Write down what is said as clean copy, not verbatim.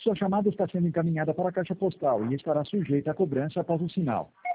Sua chamada está sendo encaminhada para a caixa postal e estará sujeita a cobrança após o sinal.